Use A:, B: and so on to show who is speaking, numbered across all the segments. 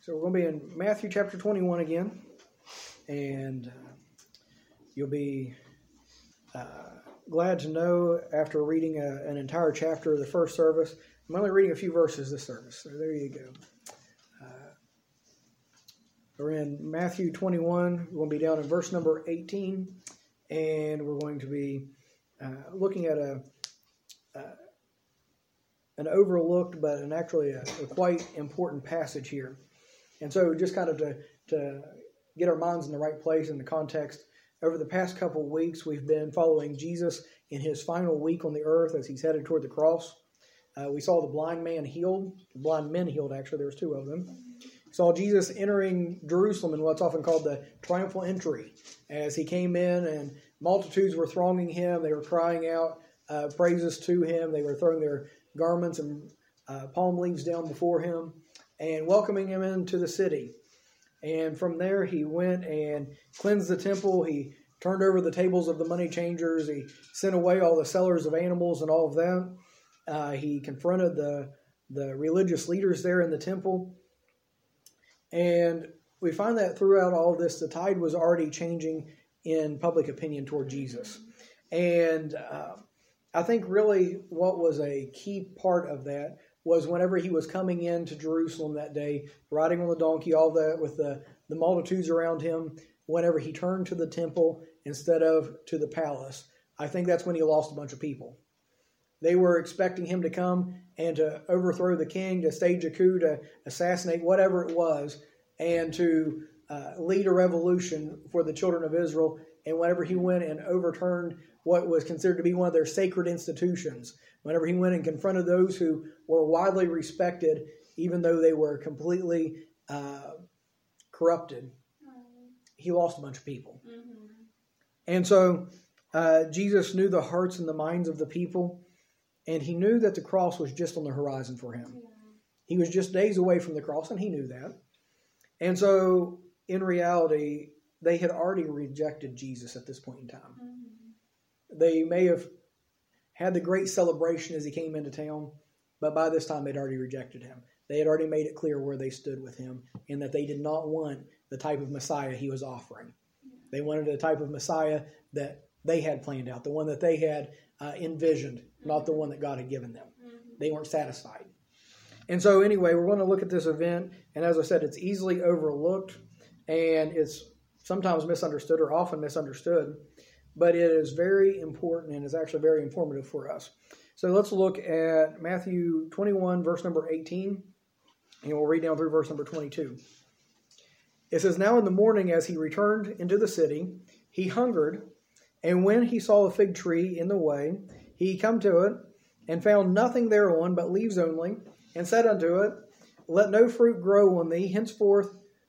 A: So we're going to be in Matthew chapter 21 again, and you'll be glad to know after reading an entire chapter of the first service. I'm only reading a few verses this service, so there you go. We're in Matthew 21. We're going to be down in verse number 18, and we're going to be looking at an overlooked but actually a quite important passage here. And so just kind of to get our minds in the right place in the context, over the past couple of weeks, we've been following Jesus in his final week on the earth as he's headed toward the cross. We saw the blind men healed, actually, there was two of them. We saw Jesus entering Jerusalem in what's often called the triumphal entry, as he came in and multitudes were thronging him. They were crying out praises to him. They were throwing their garments and palm leaves down before him and welcoming him into the city. And from there he went and cleansed the temple. He turned over the tables of the money changers. He sent away all the sellers of animals and all of that. He confronted the religious leaders there in the temple. And we find that throughout all of this, the tide was already changing in public opinion toward Jesus. And I think really what was a key part of that was whenever he was coming into Jerusalem that day, riding on the donkey, all that with the multitudes around him, whenever he turned to the temple instead of to the palace, I think that's when he lost a bunch of people. They were expecting him to come and to overthrow the king, to stage a coup, to assassinate, whatever it was, and to lead a revolution for the children of Israel. And whenever he went and overturned what was considered to be one of their sacred institutions, whenever he went and confronted those who were widely respected, even though they were completely corrupted, he lost a bunch of people. Mm-hmm. And so Jesus knew the hearts and the minds of the people, and he knew that the cross was just on the horizon for him. Yeah. He was just days away from the cross, and he knew that. And so, in reality, they had already rejected Jesus at this point in time. Mm-hmm. They may have had the great celebration as he came into town, but by this time they'd already rejected him. They had already made it clear where they stood with him and that they did not want the type of Messiah he was offering. They wanted the type of Messiah that they had planned out, the one that they had envisioned, not the one that God had given them. They weren't satisfied. And so anyway, we're going to look at this event, and as I said, it's easily overlooked, and it's sometimes misunderstood or often misunderstood, but it is very important and is actually very informative for us. So let's look at Matthew 21, verse number 18, and we'll read down through verse number 22. It says, "Now in the morning as he returned into the city, he hungered, and when he saw a fig tree in the way, he come to it, and found nothing thereon but leaves only, and said unto it, Let no fruit grow on thee henceforward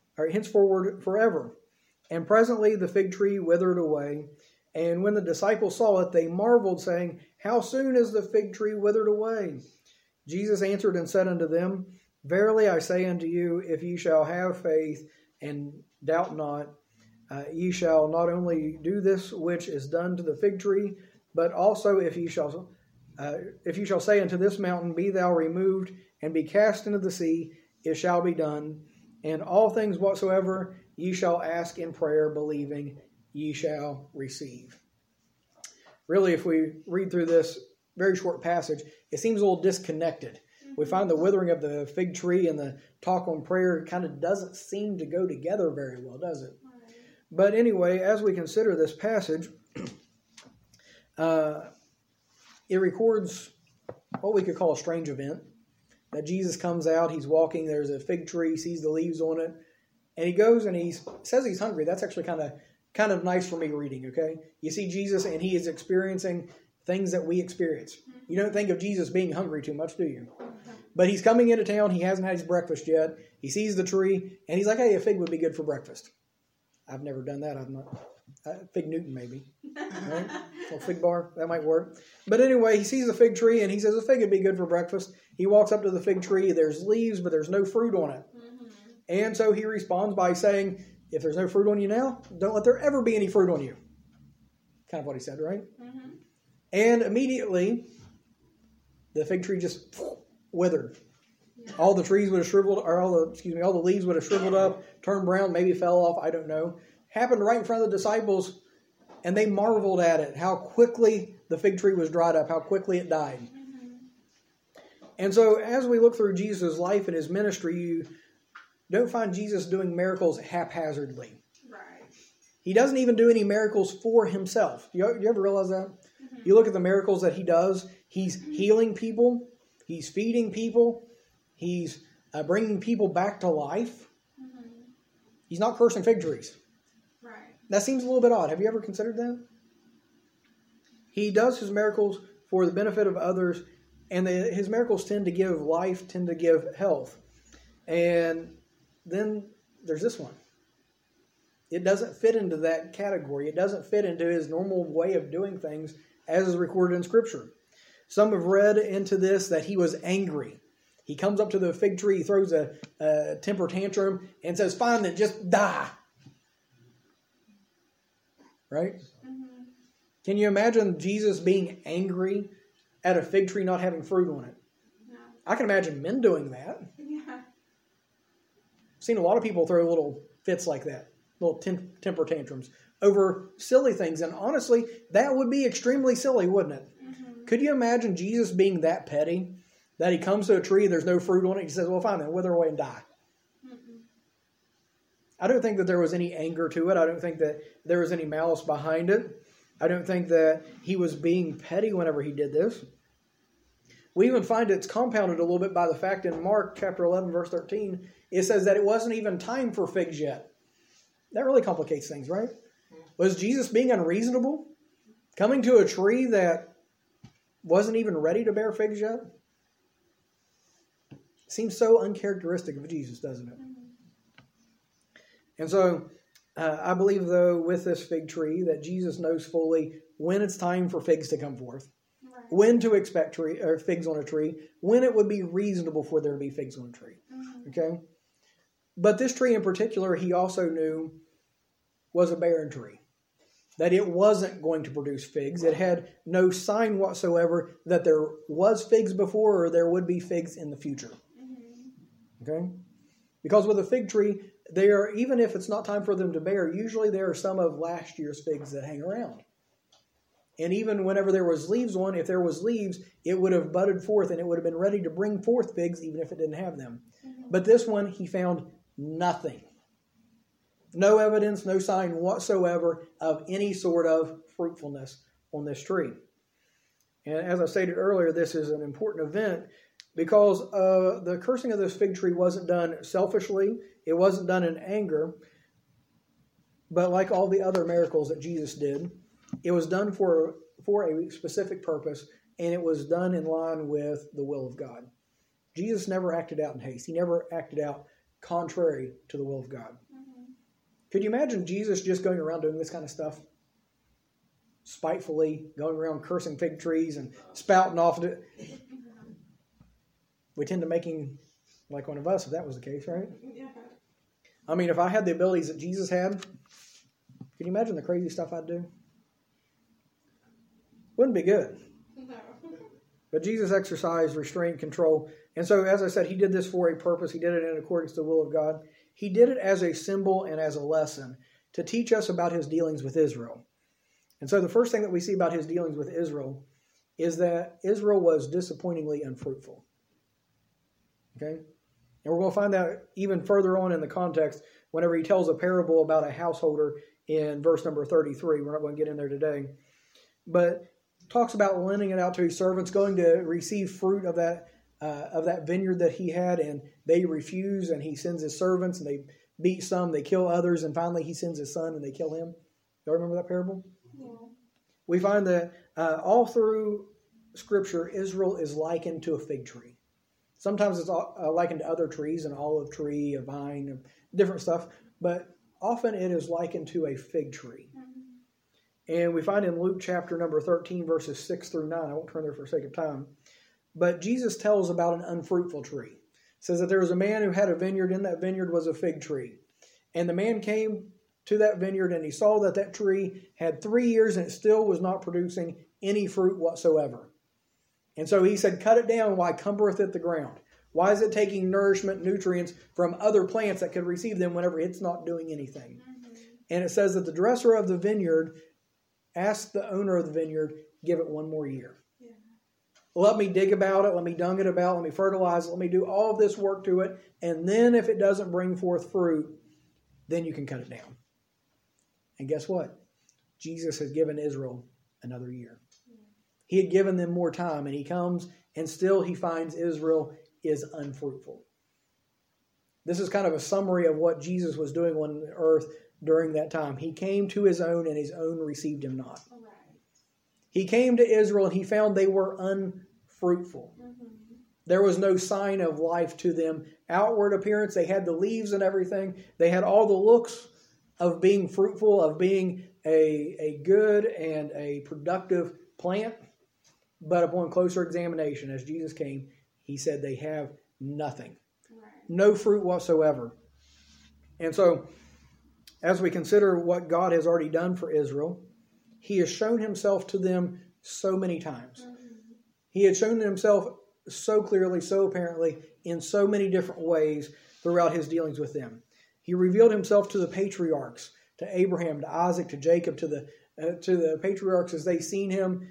A: forever. And presently the fig tree withered away. And when the disciples saw it, they marveled, saying, How soon is the fig tree withered away? Jesus answered and said unto them, Verily I say unto you, if ye shall have faith, and doubt not, ye shall not only do this which is done to the fig tree, but also if ye shall say unto this mountain, Be thou removed, and be cast into the sea, it shall be done. And all things whatsoever ye shall ask in prayer, believing, ye shall receive." Really, if we read through this very short passage, it seems a little disconnected. We find the withering of the fig tree and the talk on prayer kind of doesn't seem to go together very well, does it? But anyway, as we consider this passage, it records what we could call a strange event. That Jesus comes out, he's walking, there's a fig tree, sees the leaves on it, and he goes and he says he's hungry. That's actually kind of nice for me reading, okay? You see Jesus and he is experiencing things that we experience. You don't think of Jesus being hungry too much, do you? But he's coming into town, he hasn't had his breakfast yet, he sees the tree, and he's like, hey, a fig would be good for breakfast. I've never done that, I've not. Fig Newton, maybe. Right? Or fig bar, that might work. But anyway, he sees the fig tree and he says a fig would be good for breakfast. He walks up to the fig tree, there's leaves, but there's no fruit on it. Mm-hmm. And so he responds by saying, if there's no fruit on you now, don't let there ever be any fruit on you. Kind of what he said, right? Mm-hmm.
B: And immediately, the fig tree just withered.
A: Yeah. All the trees would have shriveled, or all the leaves would have shriveled up, turned brown, maybe fell off, I don't know. Happened right in front of the disciples, and they marveled at it, how quickly the fig tree was dried up, how quickly it died. And so as we look through Jesus' life and his ministry, you don't find Jesus doing miracles haphazardly.
B: Right.
A: He doesn't even do any miracles for himself. You ever realize that? Mm-hmm. You look at the miracles that he does, he's healing people, he's feeding people, he's bringing people back to life. Mm-hmm. He's not cursing fig trees.
B: Right.
A: That seems a little bit odd. Have you ever considered that? He does his miracles for the benefit of others, and his miracles tend to give life, tend to give health. And then there's this one. It doesn't fit into that category. It doesn't fit into his normal way of doing things as is recorded in Scripture. Some have read into this that he was angry. He comes up to the fig tree, he throws a temper tantrum, and says, "Fine, then just die." Right? Mm-hmm. Can you imagine Jesus being angry at a fig tree not having fruit on it?
B: No.
A: I can imagine men doing that.
B: Yeah.
A: I've seen a lot of people throw little fits like that, little temper tantrums over silly things. And honestly, that would be extremely silly, wouldn't it? Mm-hmm. Could you imagine Jesus being that petty that he comes to a tree, there's no fruit on it, he says, "Well, fine then, wither away and die." Mm-mm. I don't think that there was any anger to it. I don't think that there was any malice behind it. I don't think that he was being petty whenever he did this. We even find it's compounded a little bit by the fact in Mark chapter 11, verse 13, it says that it wasn't even time for figs yet. That really complicates things, right? Was Jesus being unreasonable? Coming to a tree that wasn't even ready to bear figs yet? Seems so uncharacteristic of Jesus, doesn't it? And so, I believe, though, with this fig tree, that Jesus knows fully when it's time for figs to come forth, right, when to expect figs on a tree, when it would be reasonable for there to be figs on a tree. Mm-hmm. Okay? But this tree in particular, he also knew was a barren tree, that it wasn't going to produce figs. It had no sign whatsoever that there was figs before or there would be figs in the future. Mm-hmm. Okay? Because with a fig tree, even if it's not time for them to bear, usually there are some of last year's figs that hang around. And even whenever there was leaves on, if there was leaves, it would have budded forth and it would have been ready to bring forth figs even if it didn't have them. Mm-hmm. But this one, he found nothing. No evidence, no sign whatsoever of any sort of fruitfulness on this tree. And as I stated earlier, this is an important event because the cursing of this fig tree wasn't done selfishly. It wasn't done in anger. But like all the other miracles that Jesus did, it was done for a specific purpose, and it was done in line with the will of God. Jesus never acted out in haste. He never acted out contrary to the will of God. Mm-hmm. Could you imagine Jesus just going around doing this kind of stuff? Spitefully going around cursing fig trees and spouting off it. We tend to make him like one of us if that was the case, right? Yeah. I mean, if I had the abilities that Jesus had, can you imagine the crazy stuff I'd do? Wouldn't be good. No. But Jesus exercised restraint, control. And so, as I said, he did this for a purpose. He did it in accordance to the will of God. He did it as a symbol and as a lesson to teach us about his dealings with Israel. And so the first thing that we see about his dealings with Israel is that Israel was disappointingly unfruitful. Okay? And we're going to find that even further on in the context whenever he tells a parable about a householder in verse number 33. We're not going to get in there today. But talks about lending it out to his servants, going to receive fruit of that vineyard that he had, and they refuse, and he sends his servants, and they beat some, they kill others, and finally he sends his son, and they kill him. Y'all remember that parable? Yeah. We find that all through Scripture, Israel is likened to a fig tree. Sometimes it's likened to other trees, an olive tree, a vine, different stuff, but often it is likened to a fig tree. Mm-hmm. And we find in Luke chapter number 13, verses 6 through 9, I won't turn there for sake of time, but Jesus tells about an unfruitful tree. It says that there was a man who had a vineyard, and that vineyard was a fig tree. And the man came to that vineyard, and he saw that that tree had 3 years, and it still was not producing any fruit whatsoever. And so he said, "Cut it down, why cumbereth it the ground?" Why is it taking nourishment, nutrients from other plants that could receive them whenever it's not doing anything? And it says that the dresser of the vineyard asked the owner of the vineyard, give it one more year. Yeah. Let me dig about it. Let me dung it about. Let me fertilize it. Let me do all of this work to it. And then if it doesn't bring forth fruit, then you can cut it down. And guess what? Jesus has given Israel another year. Yeah. He had given them more time, and he comes and still he finds Israel is unfruitful. This is kind of a summary of what Jesus was doing on the earth during that time. He came to his own, and his own received him not. Right. He came to Israel, and he found they were unfruitful. Mm-hmm. There was no sign of life to them. Outward appearance, they had the leaves and everything. They had all the looks of being fruitful, of being a good and a productive plant. But upon closer examination, as Jesus came, he said they have nothing. Right. No fruit whatsoever. And so, as we consider what God has already done for Israel, he has shown himself to them so many times. Mm-hmm. He had shown himself so clearly, so apparently, in so many different ways throughout his dealings with them. He revealed himself to the patriarchs, to Abraham, to Isaac, to Jacob, to the patriarchs as they seen him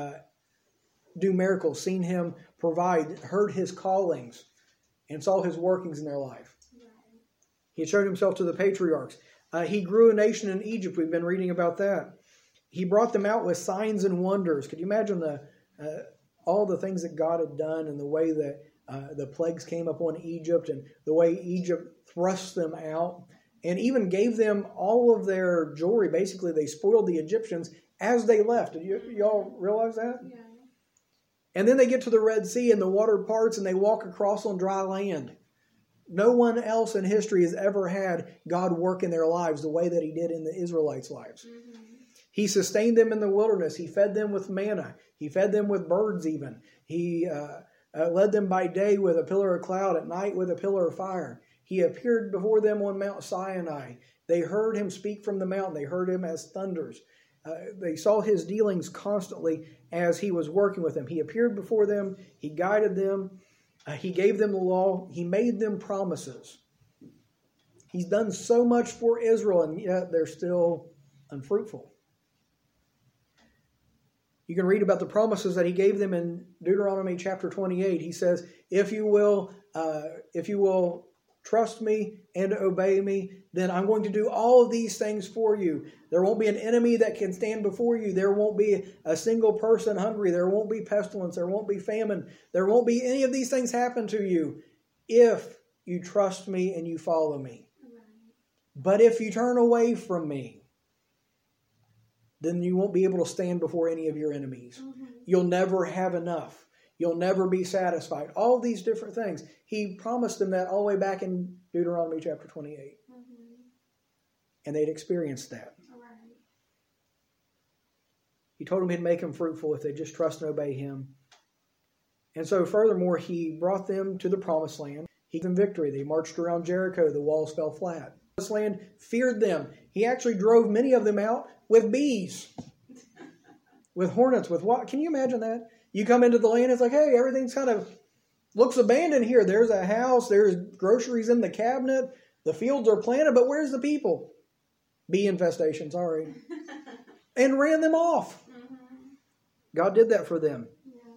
A: do miracles, seen him provide, heard his callings, and saw his workings in their life. Right. He showed himself to the patriarchs. He grew a nation in Egypt. We've been reading about that. He brought them out with signs and wonders. Could you imagine all the things that God had done, and the way that the plagues came upon Egypt, and the way Egypt thrust them out, and even gave them all of their jewelry. Basically, they spoiled the Egyptians as they left. Did y'all realize that? Yeah. And then they get to the Red Sea, and the water parts, and they walk across on dry land. No one else in history has ever had God work in their lives the way that he did in the Israelites' lives. Mm-hmm. He sustained them in the wilderness. He fed them with manna. He fed them with birds even. He led them by day with a pillar of cloud, at night with a pillar of fire. He appeared before them on Mount Sinai. They heard him speak from the mountain. They heard him as thunders. They saw his dealings constantly as he was working with them. He appeared before them. He guided them. He gave them the law. He made them promises. He's done so much for Israel, and yet they're still unfruitful. You can read about the promises that he gave them in Deuteronomy chapter 28. He says, if you will trust me and obey me, then I'm going to do all of these things for you. There won't be an enemy that can stand before you. There won't be a single person hungry. There won't be pestilence. There won't be famine. There won't be any of these things happen to you if you trust me and you follow me. But if you turn away from me, then you won't be able to stand before any of your enemies. Mm-hmm. You'll never have enough. You'll never be satisfied. All these different things. He promised them that all the way back in Deuteronomy chapter 28. Mm-hmm. And they'd experienced that. Right. He told them he'd make them fruitful if they just trust and obey him. And so furthermore, he brought them to the promised land. He gave them victory. They marched around Jericho. The walls fell flat. This land feared them. He actually drove many of them out with bees, with hornets, with what? Can you imagine that? You come into the land, it's like, hey, everything's kind of looks abandoned here. There's a house, there's groceries in the cabinet, the fields are planted, but where's the people? Bee infestation, sorry. And ran them off. Mm-hmm. God did that for them. Yeah.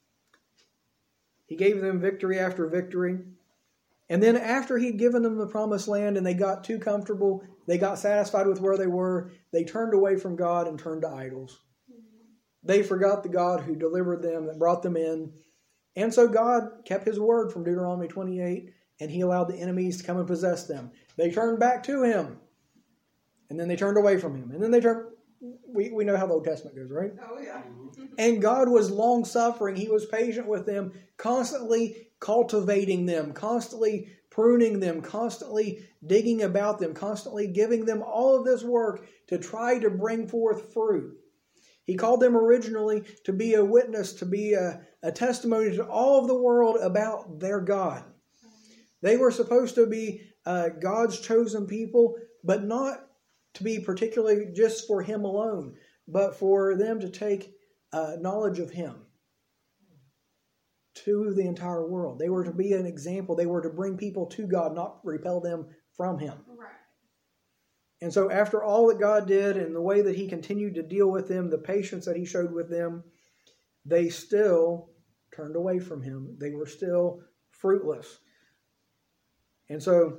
A: He gave them victory after victory. And then after he'd given them the promised land and they got too comfortable, they got satisfied with where they were, they turned away from God and turned to idols. They forgot the God who delivered them, that brought them in. And so God kept his word from Deuteronomy 28, and he allowed the enemies to come and possess them. They turned back to him, and then they turned away from him. And then they turned... We know how the Old Testament goes, right? Oh, yeah. And God was long-suffering. He was patient with them, constantly cultivating them, constantly pruning them, constantly digging about them, constantly giving them all of this work to try to bring forth fruit. He called them originally to be a witness, to be a testimony to all of the world about their God. They were supposed to be God's chosen people, but not to be particularly just for him alone, but for them to take knowledge of him. to the entire world. They were to be an example. They were to bring people to God, not repel them from Him.
B: Right.
A: And so after all that God did and the way that He continued to deal with them, the patience that He showed with them, they still turned away from Him. They were still fruitless. And so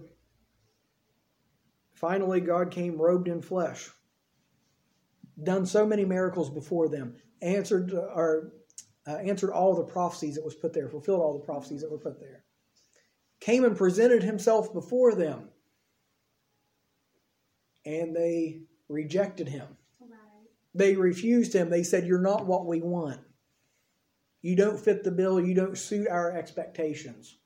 A: finally God came robed in flesh, done so many miracles before them, answered all the prophecies that was put there, fulfilled all the prophecies that were put there, came and presented Himself before them, and they rejected Him.
B: Right.
A: They refused Him. They said, "You're not what we want. You don't fit the bill. You don't suit our expectations."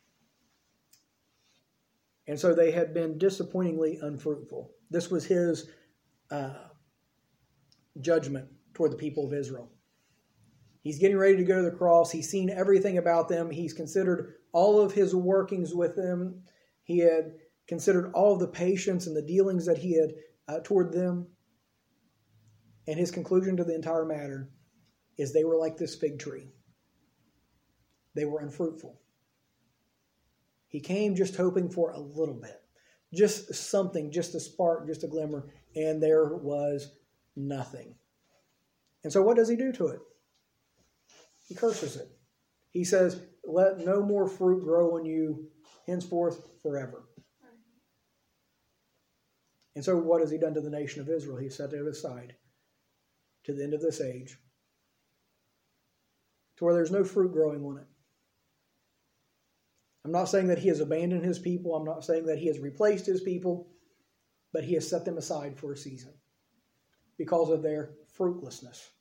A: And so they had been disappointingly unfruitful. This was His judgment toward the people of Israel. He's getting ready to go to the cross. He's seen everything about them. He's considered all of His workings with them. He had considered all of the patience and the dealings that He had toward them. And His conclusion to the entire matter is they were like this fig tree. They were unfruitful. He came just hoping for a little bit, just something, just a spark, just a glimmer, and there was nothing. And so what does He do to it? He curses it. He says, "Let no more fruit grow on you henceforth forever." And so what has He done to the nation of Israel? He set it aside to the end of this age, to where there's no fruit growing on it. I'm not saying that He has abandoned His people. I'm not saying that He has replaced His people, but He has set them aside for a season because of their fruitlessness.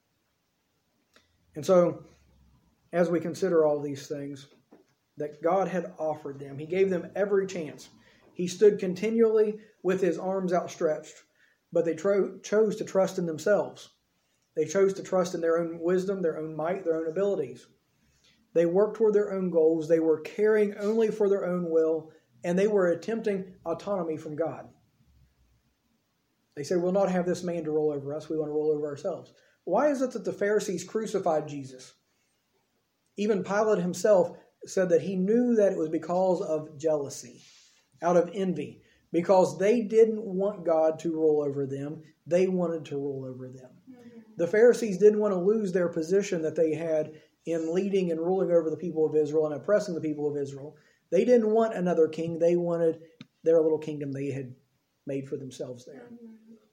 A: And so, as we consider all these things that God had offered them, He gave them every chance. He stood continually with His arms outstretched, but they chose to trust in themselves. They chose to trust in their own wisdom, their own might, their own abilities. They worked toward their own goals. They were caring only for their own will, and they were attempting autonomy from God. They said, "We'll not have this man to rule over us. We want to roll over ourselves." Why is it that the Pharisees crucified Jesus? Even Pilate himself said that he knew that it was because of jealousy, out of envy, because they didn't want God to rule over them. They wanted to rule over them. Mm-hmm. The Pharisees didn't want to lose their position that they had in leading and ruling over the people of Israel and oppressing the people of Israel. They didn't want another king. They wanted their little kingdom they had made for themselves there. Mm-hmm.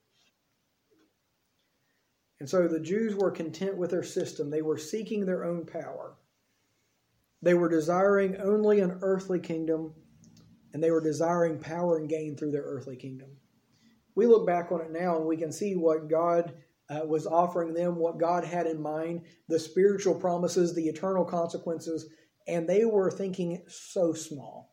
A: And so the Jews were content with their system. They were seeking their own power. They were desiring only an earthly kingdom, and they were desiring power and gain through their earthly kingdom. We look back on it now, and we can see what God was offering them, what God had in mind, the spiritual promises, the eternal consequences, and they were thinking so small.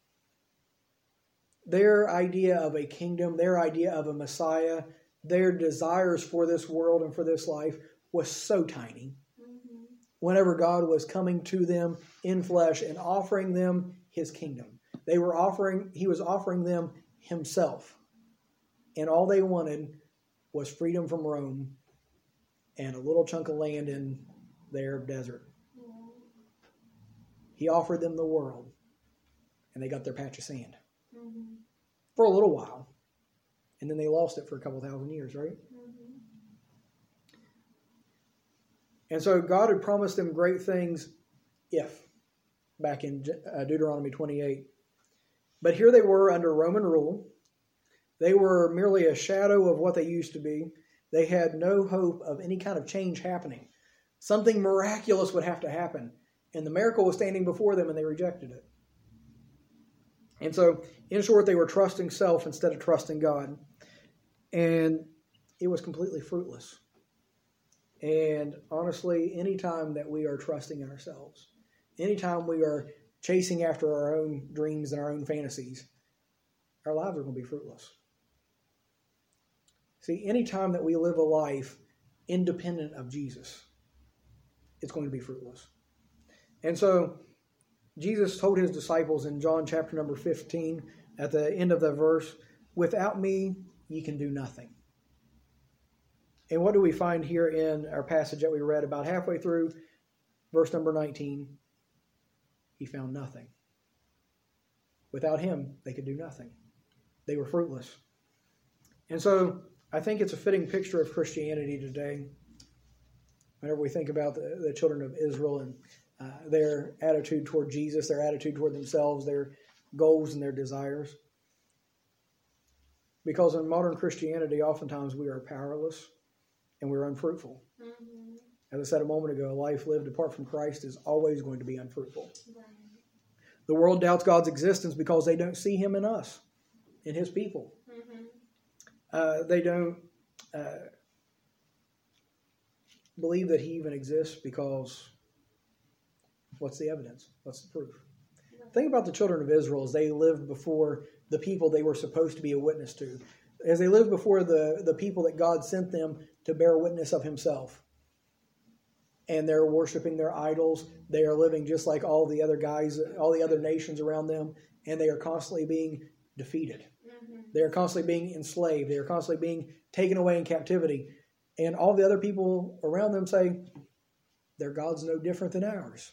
A: Their idea of a kingdom, their idea of a Messiah, their desires for this world and for this life was so tiny. Mm-hmm. Whenever God was coming to them in flesh and offering them His kingdom, He was offering them Himself. And all they wanted was freedom from Rome and a little chunk of land in their desert. Mm-hmm. He offered them the world, and they got their patch of sand. Mm-hmm. For a little while. And then they lost it for a couple thousand years, right? Mm-hmm. And so God had promised them great things back in Deuteronomy 28. But here they were under Roman rule. They were merely a shadow of what they used to be. They had no hope of any kind of change happening. Something miraculous would have to happen. And the miracle was standing before them, and they rejected it. And so, in short, they were trusting self instead of trusting God. And it was completely fruitless. And honestly, anytime that we are trusting in ourselves, anytime we are chasing after our own dreams and our own fantasies, our lives are going to be fruitless. See, anytime that we live a life independent of Jesus, it's going to be fruitless. And so, Jesus told His disciples in John chapter number 15, at the end of the verse, "Without me, ye can do nothing." And what do we find here in our passage that we read about halfway through? Verse number 19, he found nothing. Without him, they could do nothing. They were fruitless. And so I think it's a fitting picture of Christianity today. Whenever we think about the children of Israel and their attitude toward Jesus, their attitude toward themselves, their goals and their desires. Because in modern Christianity, oftentimes we are powerless and we're unfruitful. Mm-hmm. As I said a moment ago, a life lived apart from Christ is always going to be unfruitful. Right. The world doubts God's existence because they don't see him in us, in his people. Mm-hmm. They don't believe that he even exists because what's the evidence? What's the proof? Right. Think about the children of Israel as they lived before the people they were supposed to be a witness to. As they lived before the people that God sent them to bear witness of himself. And they're worshiping their idols. They are living just like all the other guys, all the other nations around them. And they are constantly being defeated. Mm-hmm. They are constantly being enslaved. They are constantly being taken away in captivity. And all the other people around them say, their God's no different than ours.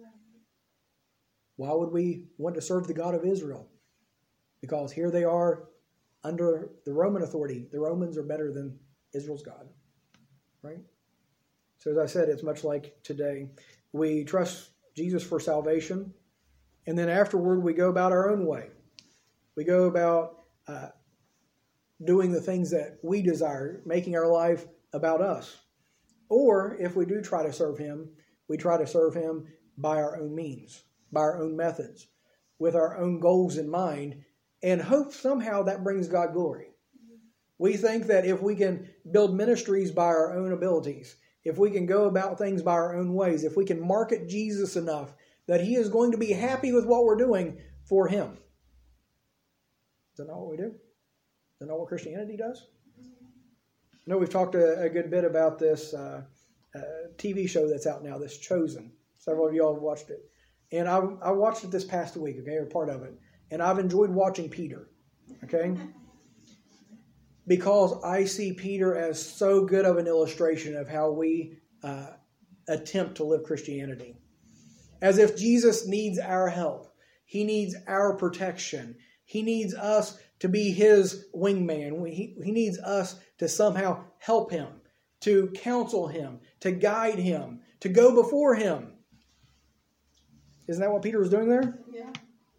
A: Why would we want to serve the God of Israel? Because here they are under the Roman authority. The Romans are better than Israel's God. Right? So as I said, it's much like today. We trust Jesus for salvation. And then afterward, we go about our own way. We go about doing the things that we desire, making our life about us. Or if we do try to serve him, we try to serve him by our own means, by our own methods, with our own goals in mind, and hope somehow that brings God glory. We think that if we can build ministries by our own abilities, if we can go about things by our own ways, if we can market Jesus enough that he is going to be happy with what we're doing for him. Is that not what we do? Is that not what Christianity does? I know we've talked a good bit about this TV show that's out now, this Chosen. Several of y'all have watched it. And I watched it this past week, okay, or part of it. And I've enjoyed watching Peter, okay? Because I see Peter as so good of an illustration of how we attempt to live Christianity. As if Jesus needs our help. He needs our protection. He needs us to be his wingman. He needs us to somehow help him, to counsel him, to guide him, to go before him. Isn't that what Peter was doing there? Yeah.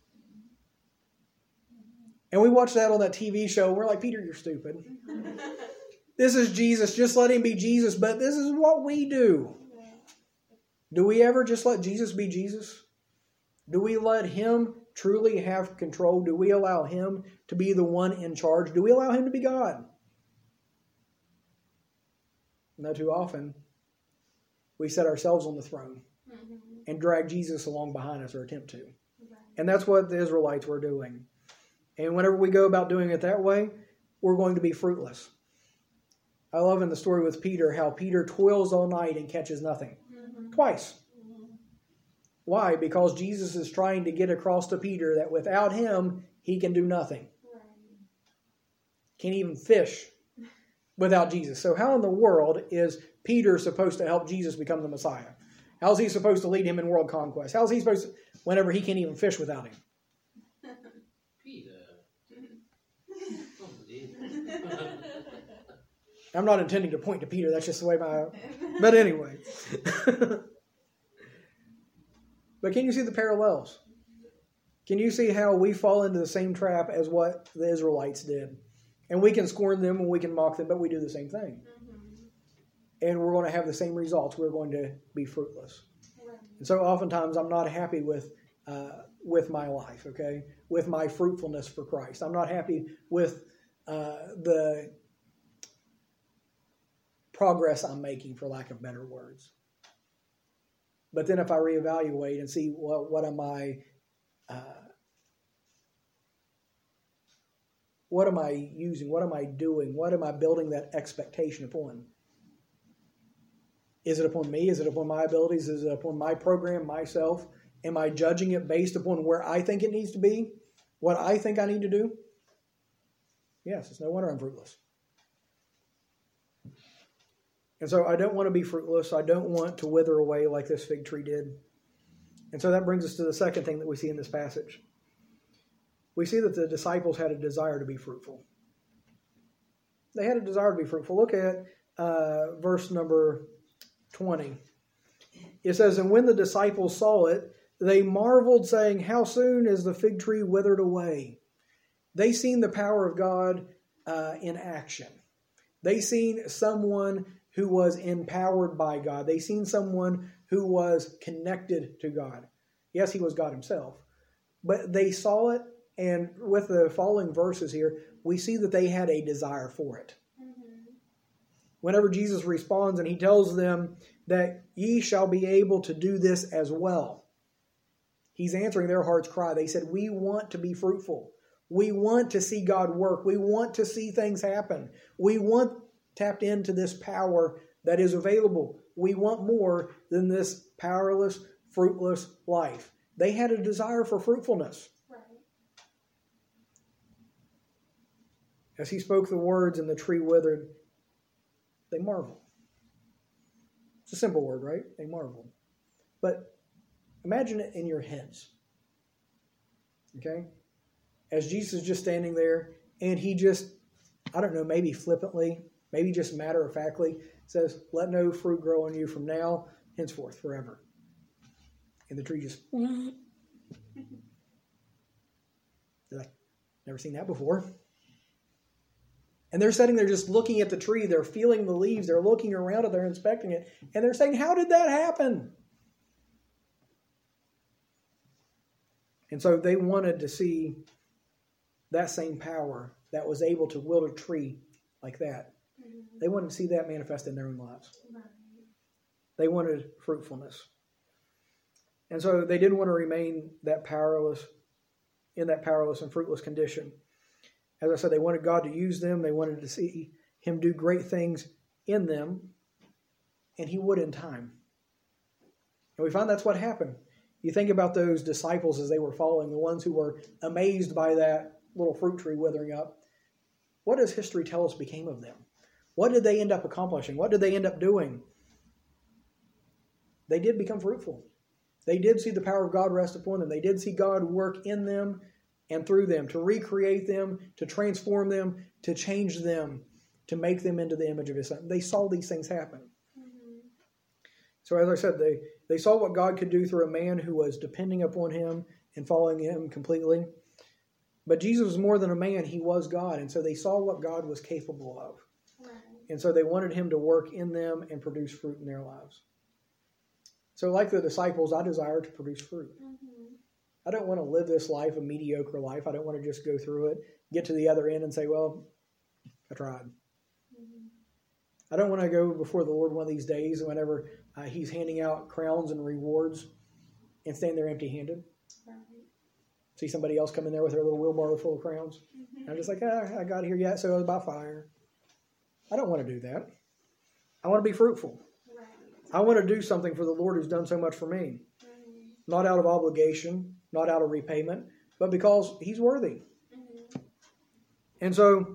A: And we watched that on that TV show. And we're like, Peter, you're stupid. This is Jesus. Just let him be Jesus. But this is what we do. Do we ever just let Jesus be Jesus? Do we let him truly have control? Do we allow him to be the one in charge? Do we allow him to be God? No, too often we set ourselves on the throne and drag Jesus along behind us or attempt to. And that's what the Israelites were doing. And whenever we go about doing it that way, we're going to be fruitless. I love in the story with Peter how Peter toils all night and catches nothing. Twice. Why? Because Jesus is trying to get across to Peter that without him, he can do nothing. Can't even fish without Jesus. So how in the world is Peter supposed to help Jesus become the Messiah? How is he supposed to lead him in world conquest? How is he supposed to, whenever he can't even fish without him?
B: Peter.
A: I'm not intending to point to Peter. That's just the way my... But anyway. But can you see the parallels? Can you see how we fall into the same trap as what the Israelites did? And we can scorn them and we can mock them, but we do the same thing. And we're going to have the same results. We're going to be fruitless. And so oftentimes I'm not happy with my life, okay? With my fruitfulness for Christ. I'm not happy with the progress I'm making, for lack of better words. But then if I reevaluate and see what am I using? What am I doing? What am I building that expectation upon? Is it upon me? Is it upon my abilities? Is it upon my program, myself? Am I judging it based upon where I think it needs to be? What I think I need to do? Yes, it's no wonder I'm fruitless. And so I don't want to be fruitless. I don't want to wither away like this fig tree did. And so that brings us to the second thing that we see in this passage. We see that the disciples had a desire to be fruitful. They had a desire to be fruitful. Look at verse number 20. It says, "And when the disciples saw it, they marveled, saying, 'How soon is the fig tree withered away?'" They seen the power of God in action. They seen someone who was empowered by God. They seen someone who was connected to God. Yes, he was God himself. But they saw it, and with the following verses here, we see that they had a desire for it. Whenever Jesus responds and he tells them that ye shall be able to do this as well, he's answering their heart's cry. They said, we want to be fruitful. We want to see God work. We want to see things happen. We want tapped into this power that is available. We want more than this powerless, fruitless life. They had a desire for fruitfulness.
C: Right.
A: As he spoke the words and the tree withered, they marveled. It's a simple word, right? They marveled. But imagine it in your heads. Okay? As Jesus is just standing there, and he just, I don't know, maybe flippantly, maybe just matter-of-factly says, "Let no fruit grow on you from now, henceforth, forever." And the tree just, never seen that before. And they're sitting there just looking at the tree. They're feeling the leaves. They're looking around it. They're inspecting it. And they're saying, how did that happen? And so they wanted to see that same power that was able to wilt a tree like that.
C: Mm-hmm.
A: They wanted to see that manifest in their own lives.
C: Right.
A: They wanted fruitfulness. And so they didn't want to remain in that powerless and fruitless condition. As I said, they wanted God to use them. They wanted to see him do great things in them. And he would in time. And we find that's what happened. You think about those disciples as they were following, the ones who were amazed by that little fruit tree withering up. What does history tell us became of them? What did they end up accomplishing? What did they end up doing? They did become fruitful. They did see the power of God rest upon them. They did see God work in them and through them, to recreate them, to transform them, to change them, to make them into the image of his Son. They saw these things happen.
C: Mm-hmm.
A: So as I said, they saw what God could do through a man who was depending upon him and following him completely. But Jesus was more than a man. He was God. And so they saw what God was capable of.
C: Right.
A: And so they wanted him to work in them and produce fruit in their lives. So like the disciples, I desire to produce fruit.
C: Mm-hmm.
A: I don't want to live this life, a mediocre life. I don't want to just go through it, get to the other end and say, well, I tried.
C: Mm-hmm.
A: I don't want to go before the Lord one of these days whenever he's handing out crowns and rewards and stand there empty-handed.
C: Right.
A: See somebody else come in there with their little wheelbarrow full of crowns.
C: Mm-hmm.
A: I'm just like, I got here yet, so it was by fire. I don't want to do that. I want to be fruitful.
C: Right.
A: I want to do something for the Lord who's done so much for me.
C: Mm-hmm.
A: Not out of obligation, not out of repayment, but because he's worthy.
C: Mm-hmm.
A: And so,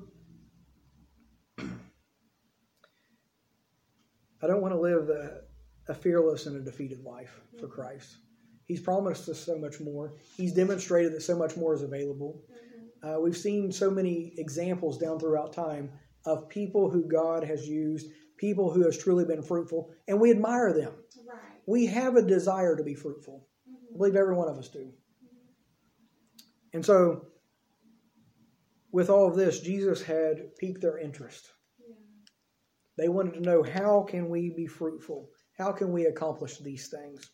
A: I don't want to live a fearless and a defeated life for Christ. He's promised us so much more. He's demonstrated that so much more is available.
C: Mm-hmm.
A: We've seen so many examples down throughout time of people who God has used, people who has truly been fruitful, and we admire them.
C: Right.
A: We have a desire to be fruitful.
C: Mm-hmm.
A: I believe every one of us do. And so, with all of this, Jesus had piqued their interest.
C: Yeah.
A: They wanted to know, how can we be fruitful? How can we accomplish these things?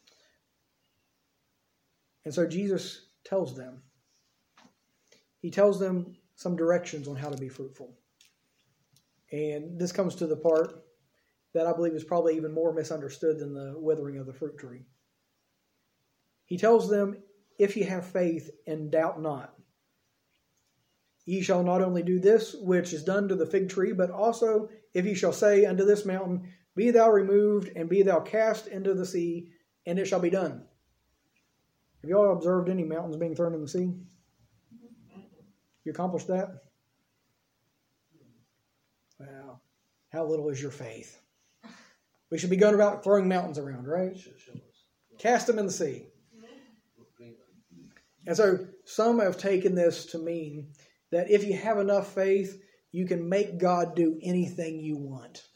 A: And so Jesus tells them. He tells them some directions on how to be fruitful. And this comes to the part that I believe is probably even more misunderstood than the withering of the fruit tree. He tells them, if ye have faith and doubt not, ye shall not only do this which is done to the fig tree, but also if ye shall say unto this mountain, be thou removed and be thou cast into the sea, and it shall be done. Have you all observed any mountains being thrown in the sea? You accomplished that? Wow. How little is your faith? We should be going about throwing mountains around, right? Cast them in the sea. And so some have taken this to mean that if you have enough faith, you can make God do anything you want.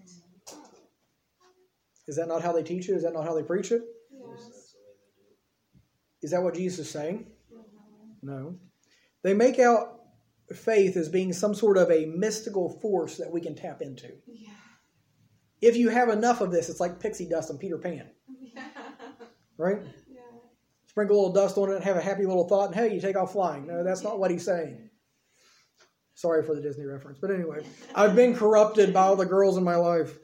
A: Is that not how they teach it? Is that not how they preach it?
C: Yes.
A: Is that what Jesus is saying? No. They make out faith as being some sort of a mystical force that we can tap into.
C: Yeah.
A: If you have enough of this, it's like pixie dust on Peter Pan.
C: Yeah.
A: Right?
C: Yeah.
A: Sprinkle a little dust on it and have a happy little thought, and hey, you take off flying. No, that's not what he's saying. Sorry for the Disney reference. But anyway, I've been corrupted by all the girls in my life.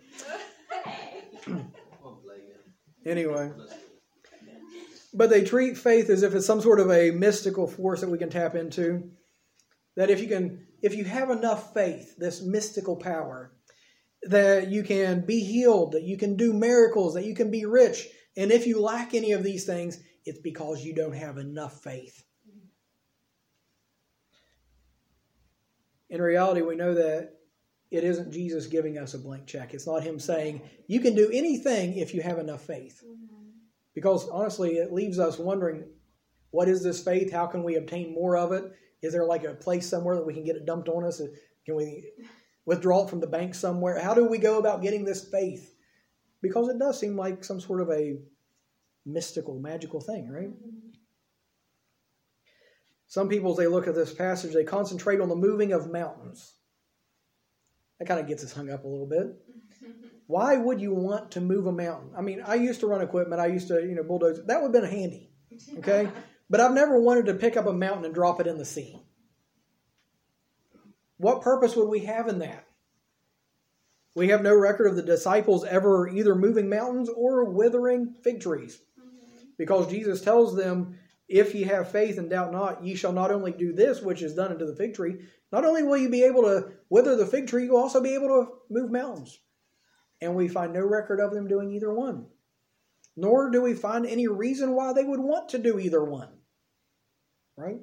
A: Anyway. But they treat faith as if it's some sort of a mystical force that we can tap into. That if you have enough faith, this mystical power, that you can be healed, that you can do miracles, that you can be rich. And if you lack any of these things, it's because you don't have enough faith. In reality, we know that it isn't Jesus giving us a blank check. It's not him saying, you can do anything if you have enough faith. Because honestly, it leaves us wondering, what is this faith? How can we obtain more of it? Is there like a place somewhere that we can get it dumped on us? Can we withdraw it from the bank somewhere? How do we go about getting this faith? Because it does seem like some sort of a mystical, magical thing, right? Some people, as they look at this passage, they concentrate on the moving of mountains. That kind of gets us hung up a little bit. Why would you want to move a mountain? I mean, I used to run equipment. I used to, bulldoze. That would have been handy, okay? But I've never wanted to pick up a mountain and drop it in the sea. What purpose would we have in that? We have no record of the disciples ever either moving mountains or withering fig trees. Because Jesus tells them, if ye have faith and doubt not, ye shall not only do this which is done unto the fig tree, not only will you be able to wither the fig tree, you'll also be able to move mountains. And we find no record of them doing either one. Nor do we find any reason why they would want to do either one. Right?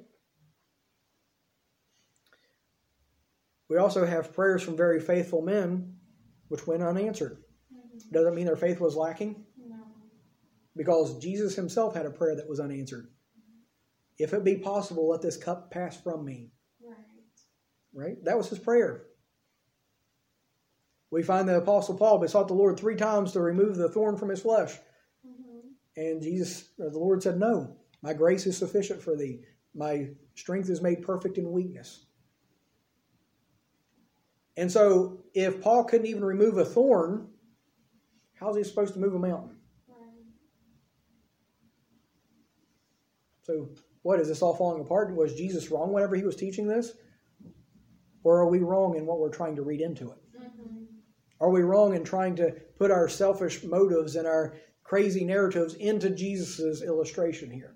A: We also have prayers from very faithful men which went unanswered. Doesn't mean their faith was lacking.
C: No.
A: Because Jesus himself had a prayer that was unanswered. If it be possible, let this cup pass from me. Right? That was his prayer. We find the Apostle Paul besought the Lord 3 times to remove the thorn from his flesh. And the Lord said, no, my grace is sufficient for thee. My strength is made perfect in weakness. And so, if Paul couldn't even remove a thorn, how's he supposed to move a mountain? So, what, is this all falling apart? Was Jesus wrong whenever he was teaching this? Or are we wrong in what we're trying to read into it? Are we wrong in trying to put our selfish motives and our crazy narratives into Jesus' illustration here?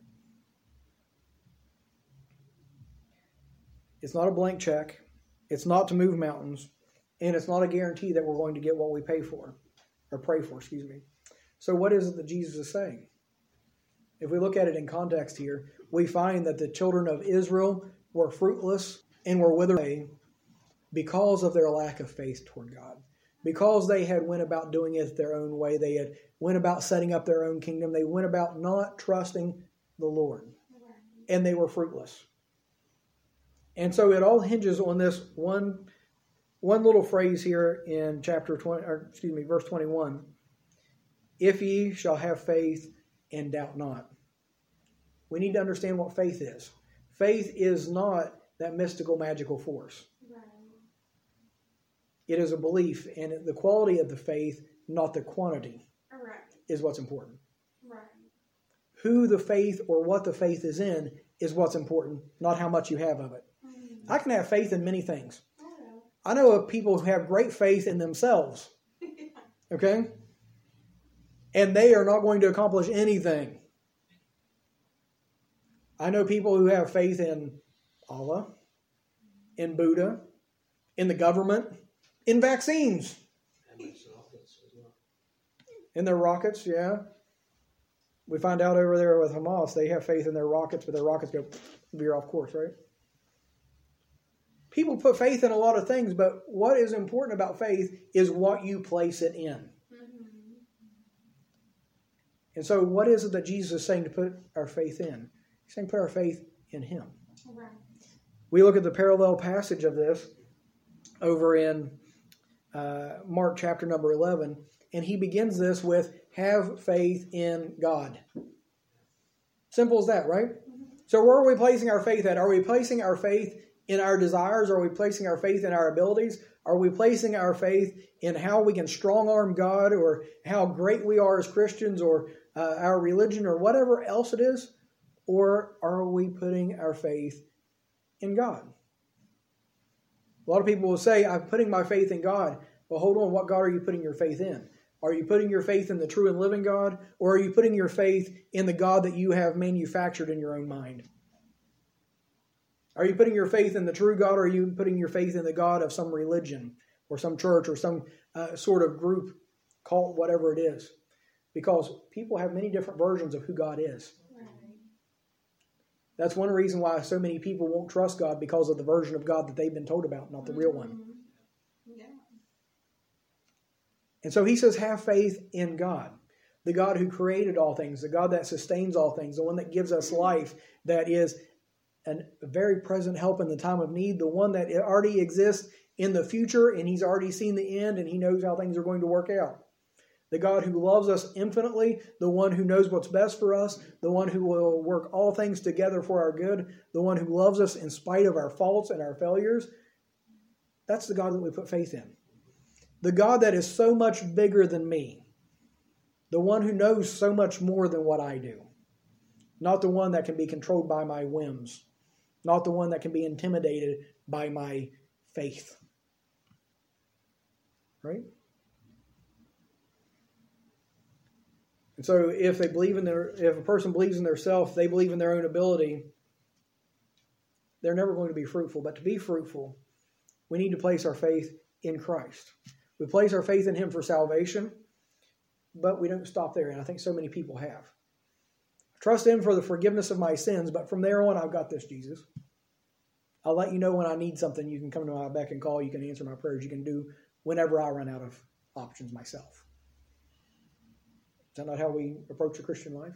A: It's not a blank check. It's not to move mountains. And it's not a guarantee that we're going to get what we pay for. Or pray for, excuse me. So what is it that Jesus is saying? If we look at it in context here, we find that the children of Israel were fruitless and were withered away because of their lack of faith toward God. Because they had went about doing it their own way. They had went about setting up their own kingdom. They went about not trusting the Lord. And they were fruitless. And so it all hinges on this one little phrase here in verse 21. If ye shall have faith and doubt not. We need to understand what faith is. Faith is not that mystical, magical force. It is a belief, and the quality of the faith, not the quantity, is what's important. Who the faith or what the faith is in is what's important, not how much you have of it. I can have faith in many things. I know of people who have great faith in themselves. Okay? And they are not going to accomplish anything. I know people who have faith in Allah, in Buddha, in the government, in vaccines. In their rockets, yeah. We find out over there with Hamas, they have faith in their rockets, but their rockets go veer off course, right? People put faith in a lot of things, but what is important about faith is what you place it in. And so what is it that Jesus is saying to put our faith in? He's saying put our faith in him.
C: Right.
A: We look at the parallel passage of this over in Mark chapter number 11, and he begins this with, have faith in God. Simple as that, right? So where are we placing our faith at? Are we placing our faith in our desires? Are we placing our faith in our abilities? Are we placing our faith in how we can strong-arm God, or how great we are as Christians, or our religion, or whatever else it is? Or are we putting our faith in God? A lot of people will say, I'm putting my faith in God. Well, hold on, what God are you putting your faith in? Are you putting your faith in the true and living God, or are you putting your faith in the God that you have manufactured in your own mind? Are you putting your faith in the true God, or are you putting your faith in the God of some religion or some church or some sort of group, cult, whatever it is? Because people have many different versions of who God is.
C: Right.
A: That's one reason why so many people won't trust God, because of the version of God that they've been told about, not the real one.
C: Yeah.
A: And so he says, have faith in God, the God who created all things, the God that sustains all things, the one that gives us life, that is a very present help in the time of need, the one that already exists in the future, and he's already seen the end, and he knows how things are going to work out. The God who loves us infinitely, the one who knows what's best for us, the one who will work all things together for our good, the one who loves us in spite of our faults and our failures. That's the God that we put faith in. The God that is so much bigger than me. The one who knows so much more than what I do. Not the one that can be controlled by my whims. Not the one that can be intimidated by my faith. Right? And so if a person believes in themselves, they believe in their own ability, they're never going to be fruitful. But to be fruitful, we need to place our faith in Christ. We place our faith in him for salvation, but we don't stop there. And I think so many people have. Trust him for the forgiveness of my sins, but from there on, I've got this, Jesus. I'll let you know when I need something. You can come to my beck and call. You can answer my prayers. You can do whenever I run out of options myself. Is that not how we approach the Christian life?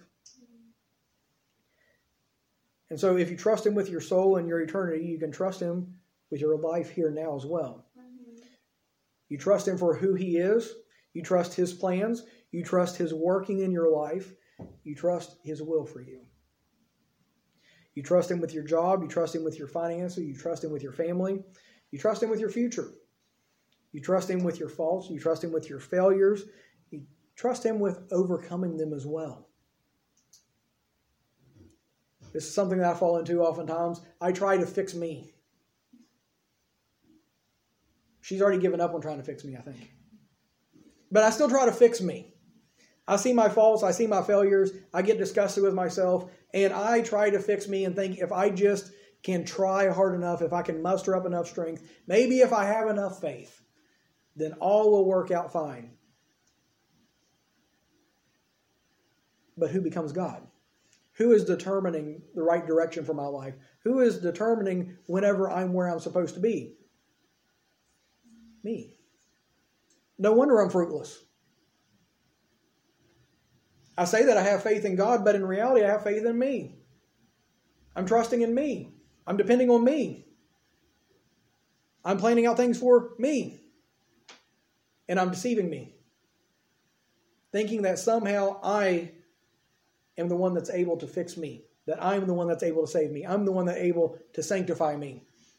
A: And so if you trust him with your soul and your eternity, you can trust him with your life here now as well. You trust him for who he is. You trust his plans. You trust his working in your life. You trust his will for you. You trust him with your job. You trust him with your finances. You trust him with your family. You trust him with your future. You trust him with your faults. You trust him with your failures. You trust him with overcoming them as well. This is something that I fall into oftentimes. I try to fix me. She's already given up on trying to fix me, I think. But I still try to fix me. I see my faults. I see my failures. I get disgusted with myself. And I try to fix me and think if I just can try hard enough, if I can muster up enough strength, maybe if I have enough faith, then all will work out fine. But who becomes God? Who is determining the right direction for my life? Who is determining whenever I'm where I'm supposed to be? Me. No wonder I'm fruitless. I say that I have faith in God, but in reality I have faith in me. I'm trusting in me. I'm depending on me. I'm planning out things for me. And I'm deceiving me. Thinking that somehow I am the one that's able to fix me. That I'm the one that's able to save me. I'm the one that's able to sanctify me.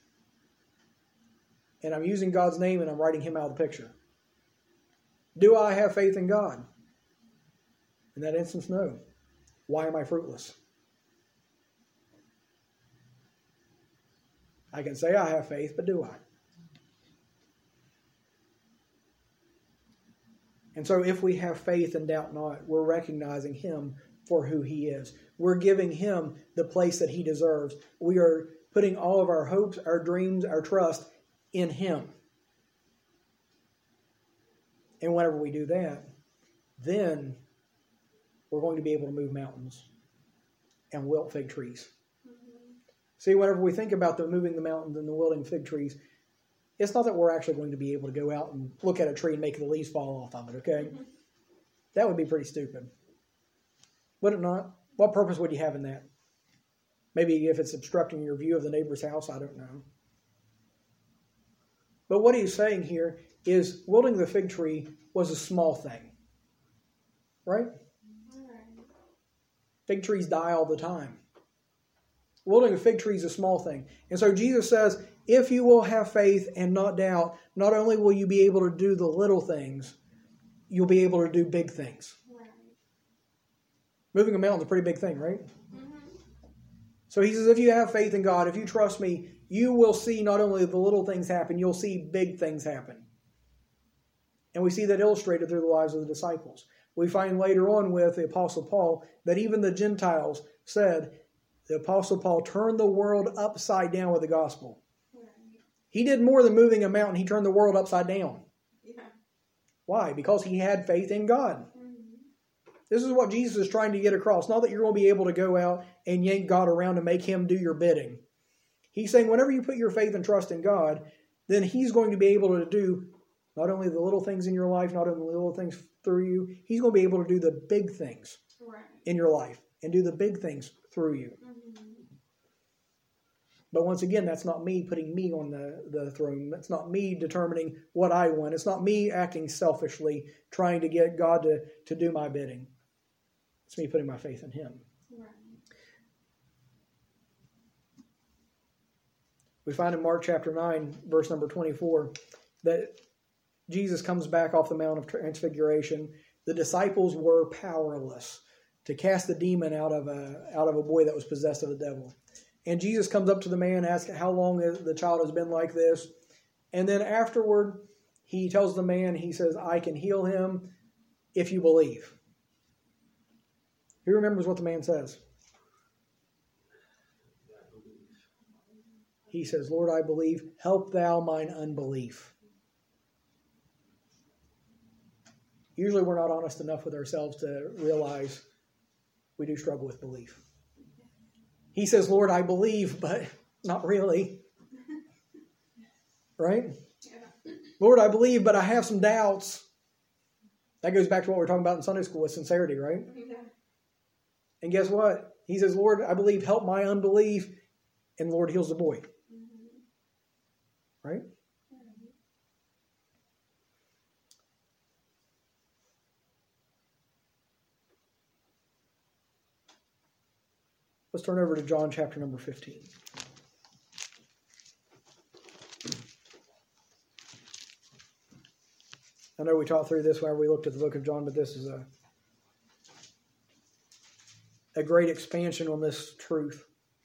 A: And I'm using God's name and I'm writing him out of the picture. Do I have faith in God? In that instance, no. Why am I fruitless? I can say I have faith, but do I? And so if we have faith and doubt not, we're recognizing him for who he is. We're giving him the place that he deserves. We are putting all of our hopes, our dreams, our trust in him. And whenever we do that, then we're going to be able to move mountains and wilt fig trees. Mm-hmm. See, whenever we think about moving the mountains and the wilting fig trees, it's not that we're actually going to be able to go out and look at a tree and make the leaves fall off of it, okay? Mm-hmm. That would be pretty stupid. Would it not? What purpose would you have in that? Maybe if it's obstructing your view of the neighbor's house, I don't know. But what he's saying here is wielding the fig tree was a small thing. Right? Fig trees die all the time. Wielding a fig tree is a small thing. And so Jesus says, if you will have faith and not doubt, not only will you be able to do the little things, you'll be able to do big things. Right. Moving a mountain is a pretty big thing, right? Mm-hmm. So he says, if you have faith in God, if you trust me, you will see not only the little things happen, you'll see big things happen. And we see that illustrated through the lives of the disciples. We find later on with the Apostle Paul that even the Gentiles said, the Apostle Paul turned the world upside down with the gospel. Right. He did more than moving a mountain. He turned the world upside down. Yeah. Why? Because he had faith in God. Mm-hmm. This is what Jesus is trying to get across. Not that you're going to be able to go out and yank God around and make him do your bidding. He's saying whenever you put your faith and trust in God, then he's going to be able to do not only the little things in your life, not only the little things through you, he's going to be able to do the big things in your life and do the big things through you. Mm-hmm. But once again, that's not me putting me on the throne. That's not me determining what I want. It's not me acting selfishly, trying to get God to do my bidding. It's me putting my faith in him. Right. We find in Mark chapter 9, verse number 24, that Jesus comes back off the Mount of Transfiguration. The disciples were powerless to cast the demon out of a boy that was possessed of the devil. And Jesus comes up to the man, asks how long the child has been like this. And then afterward, he tells the man, he says, I can heal him if you believe. Who remembers what the man says? He says, Lord, I believe. Help thou mine unbelief. Usually we're not honest enough with ourselves to realize we do struggle with belief. He says, Lord, I believe, but not really. Right? Yeah. Lord, I believe, but I have some doubts. That goes back to what we were talking about in Sunday school with sincerity, right? Yeah. And guess what? He says, Lord, I believe, help my unbelief. And the Lord heals the boy. Mm-hmm. Right? Let's turn over to John chapter number 15. I know we taught through this whenever we looked at the book of John, but this is a great expansion on this truth.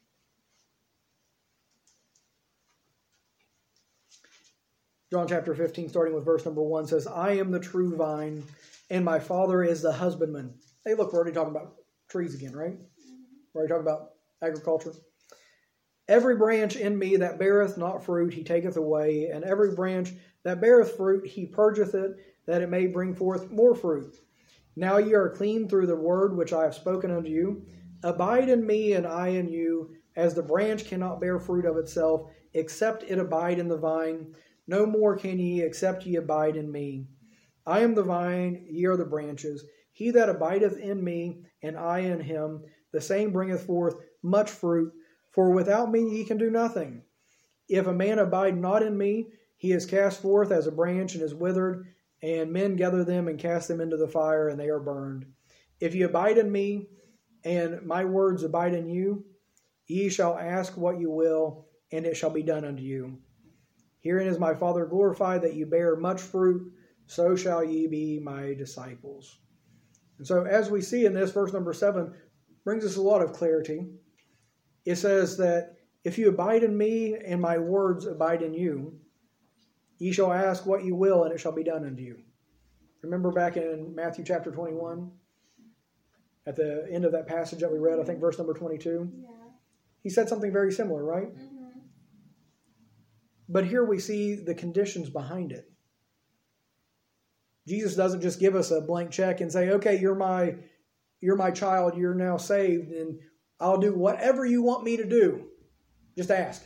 A: John chapter 15, starting with verse number 1, says, I am the true vine, and my Father is the husbandman. Hey, look, we're already talking about trees again, right? We're already talking about agriculture. Every branch in me that beareth not fruit, he taketh away, and every branch that beareth fruit, he purgeth it, that it may bring forth more fruit. Now ye are clean through the word which I have spoken unto you. Abide in me, and I in you, as the branch cannot bear fruit of itself, except it abide in the vine. No more can ye, except ye abide in me. I am the vine, ye are the branches. He that abideth in me, and I in him, the same bringeth forth much fruit, for without me ye can do nothing. If a man abide not in me, he is cast forth as a branch and is withered, and men gather them and cast them into the fire, and they are burned. If ye abide in me, and my words abide in you, ye shall ask what you will, and it shall be done unto you. Herein is my Father glorified, that ye bear much fruit, so shall ye be my disciples. And so as we see in this, verse number 7 brings us a lot of clarity. It says that if you abide in me and my words abide in you, ye shall ask what you will, and it shall be done unto you. Remember back in Matthew chapter 21, at the end of that passage that we read, I think verse number 22? Yeah. He said something very similar, right? Mm-hmm. But here we see the conditions behind it. Jesus doesn't just give us a blank check and say, okay, you're my child, you're now saved, and I'll do whatever you want me to do. Just ask.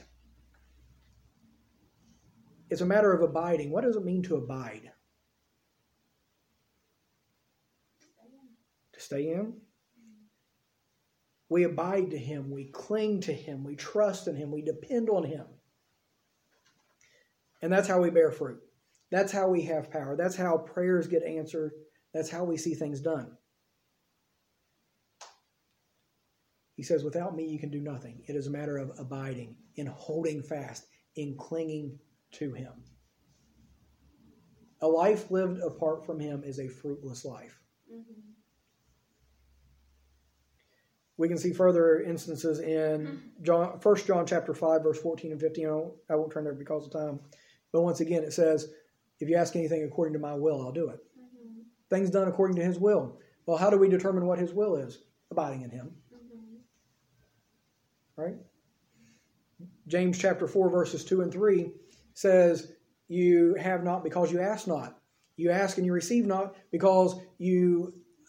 A: It's a matter of abiding. What does it mean to abide? To stay in? We abide to Him. We cling to Him. We trust in Him. We depend on Him. And that's how we bear fruit. That's how we have power. That's how prayers get answered. That's how we see things done. He says, without me, you can do nothing. It is a matter of abiding, in holding fast, in clinging to Him. A life lived apart from Him is a fruitless life.
C: Mm-hmm.
A: We can see further instances in 1 John chapter 5, verse 14 and 15. I won't turn there because of time. But once again, it says, if you ask anything according to my will, I'll do it.
C: Mm-hmm.
A: Things done according to His will. Well, how do we determine what His will is? Abiding in Him.
C: Mm-hmm.
A: Right? James chapter 4, verses 2 and 3 says, you have not because you ask not. You ask and you receive not because you...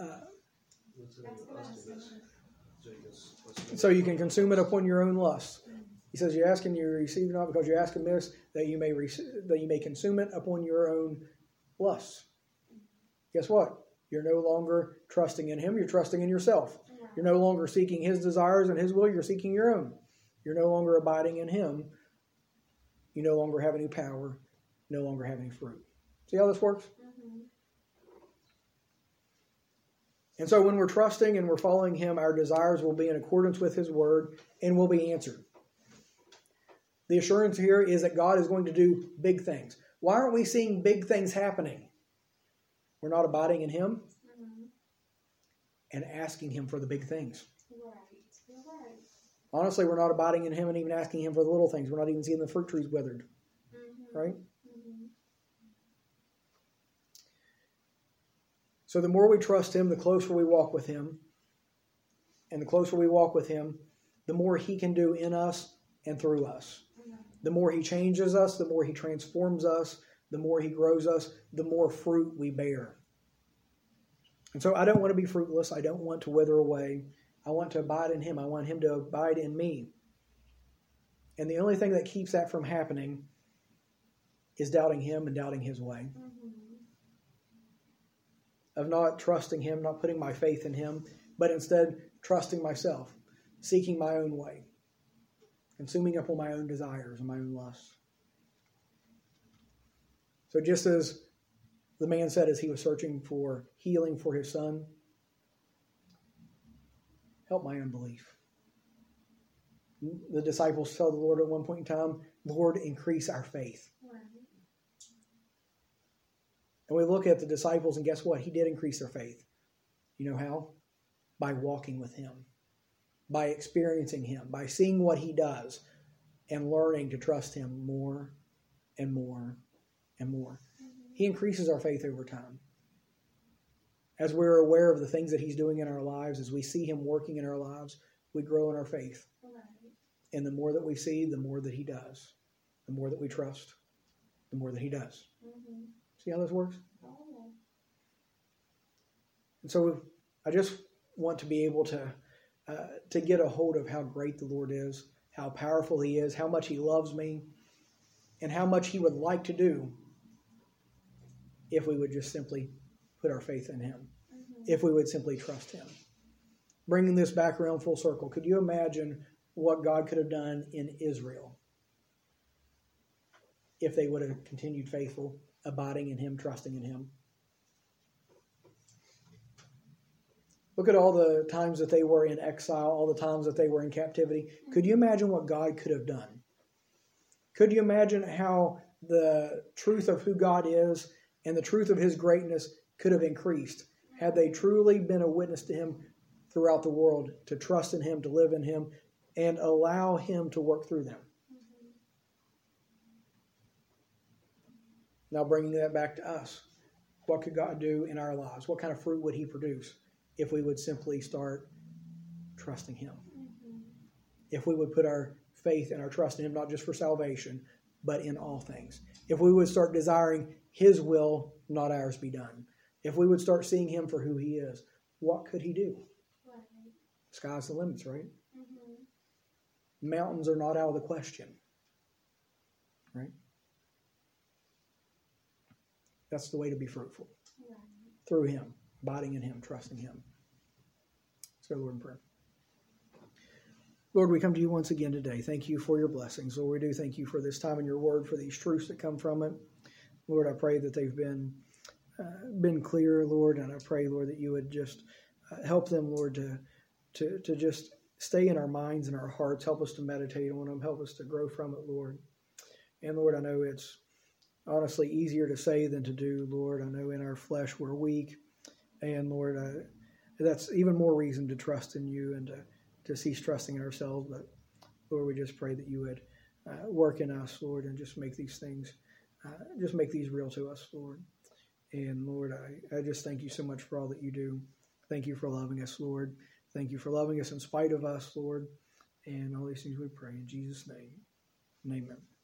A: so you can consume it upon your own lust. He says, you ask and you receive not because you ask amiss, that you may consume it upon your own lusts. Guess what? You're no longer trusting in Him. You're trusting in yourself. You're no longer seeking His desires and His will. You're seeking your own. You're no longer abiding in Him. You no longer have any power. No longer have any fruit. See how this works?
C: Mm-hmm.
A: And so when we're trusting and we're following Him, our desires will be in accordance with His word and will be answered. The assurance here is that God is going to do big things. Why aren't we seeing big things happening? We're not abiding in Him and asking Him for the big things.
C: Right.
A: Honestly, we're not abiding in Him and even asking Him for the little things. We're not even seeing the fruit trees withered.
C: Mm-hmm.
A: Right?
C: Mm-hmm.
A: So the more we trust Him, the closer we walk with Him. And the closer we walk with Him, the more He can do in us and through us. The more He changes us, the more He transforms us, the more He grows us, the more fruit we bear. And so I don't want to be fruitless. I don't want to wither away. I want to abide in Him. I want Him to abide in me. And the only thing that keeps that from happening is doubting Him and doubting His way.
C: Mm-hmm.
A: Of not trusting Him, not putting my faith in Him, but instead trusting myself, seeking my own way, consuming up on my own desires and my own lusts. So just as the man said as he was searching for healing for his son, help my unbelief. The disciples tell the Lord at one point in time, Lord, increase our faith.
C: Right.
A: And we look at the disciples and guess what? He did increase their faith. You know how? By walking with Him, by experiencing Him, by seeing what He does and learning to trust Him more and more and more.
C: Mm-hmm.
A: He increases our faith over time. As we're aware of the things that He's doing in our lives, as we see Him working in our lives, we grow in our faith.
C: Right.
A: And the more that we see, the more that He does. The more that we trust, the more that He does.
C: Mm-hmm.
A: See how this works?
C: Oh.
A: And so I just want to be able to get a hold of how great the Lord is, how powerful He is, how much He loves me, and how much He would like to do if we would just simply put our faith in Him, if we would simply trust Him. Bringing this back around full circle, could you imagine what God could have done in Israel if they would have continued faithful, abiding in Him, trusting in Him? Look at all the times that they were in exile, all the times that they were in captivity. Could you imagine what God could have done? Could you imagine how the truth of who God is and the truth of His greatness could have increased had they truly been a witness to Him throughout the world, to trust in Him, to live in Him, and allow Him to work through them? Now bringing that back to us, what could God do in our lives? What kind of fruit would He produce if we would simply start trusting Him?
C: Mm-hmm.
A: If we would put our faith and our trust in Him, not just for salvation, but in all things. If we would start desiring His will, not ours, be done. If we would start seeing Him for who He is, what could He do?
C: Right.
A: Sky's the limits, right?
C: Mm-hmm.
A: Mountains are not out of the question, right? That's the way to be fruitful.
C: Right.
A: Through Him, abiding in Him, trusting Him. Let's go, Lord, in prayer. Lord, we come to you once again today. Thank you for your blessings. Lord, we do thank you for this time in your word, for these truths that come from it. Lord, I pray that they've been clear, Lord, and I pray, Lord, that you would just help them, Lord, to just stay in our minds and our hearts. Help us to meditate on them. Help us to grow from it, Lord. And Lord, I know it's honestly easier to say than to do, Lord. I know in our flesh we're weak. And Lord, that's even more reason to trust in you and to cease trusting in ourselves. But Lord, we just pray that you would work in us, Lord, and just make these things, just make these real to us, Lord. And Lord, I just thank you so much for all that you do. Thank you for loving us, Lord. Thank you for loving us in spite of us, Lord. And all these things we pray in Jesus' name. And amen.